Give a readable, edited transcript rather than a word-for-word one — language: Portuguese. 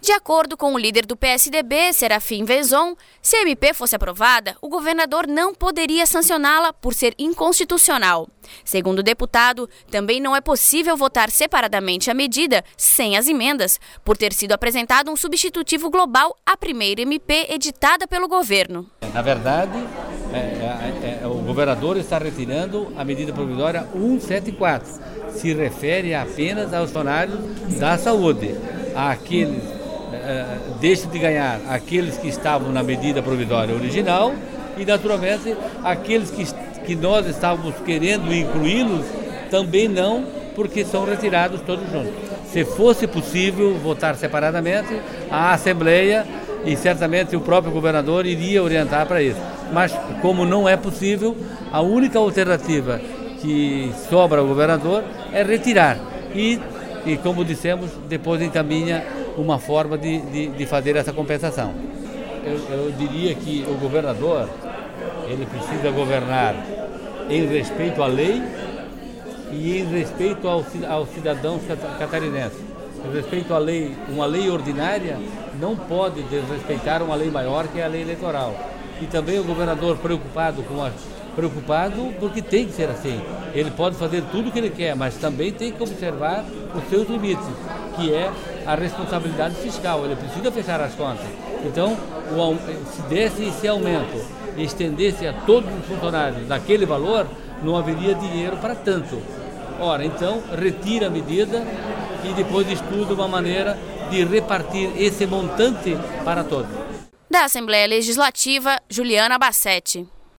De acordo com o líder do PSDB, Serafim Vezon, se a MP fosse aprovada, o governador não poderia sancioná-la por ser inconstitucional. Segundo o deputado, também não é possível votar separadamente a medida sem as emendas, por ter sido apresentado um substitutivo global à primeira MP editada pelo governo. Na verdade, o governador está retirando a medida provisória 174. Se refere apenas aos funcionários da saúde, àqueles deixam de ganhar aqueles que estavam na medida provisória original e, naturalmente, aqueles que nós estávamos querendo incluí-los também não, porque são retirados todos juntos. Se fosse possível votar separadamente, a Assembleia e certamente o próprio governador iria orientar para isso. Mas, como não é possível, a única alternativa que sobra ao governador é retirar e como dissemos, depois encaminha uma forma de fazer essa compensação. Eu diria que o governador, ele precisa governar em respeito à lei e em respeito aos cidadãos catarinenses. Em respeito à lei, uma lei ordinária não pode desrespeitar uma lei maior, que é a lei eleitoral. E também o governador preocupado porque tem que ser assim. Ele pode fazer tudo o que ele quer, mas também tem que observar os seus limites, que é a responsabilidade fiscal. Ele precisa fechar as contas. Então, se desse esse aumento e estendesse a todos os funcionários daquele valor, não haveria dinheiro para tanto. Ora, então, retira a medida e depois estuda uma maneira de repartir esse montante para todos. Da Assembleia Legislativa, Juliana Bassetti.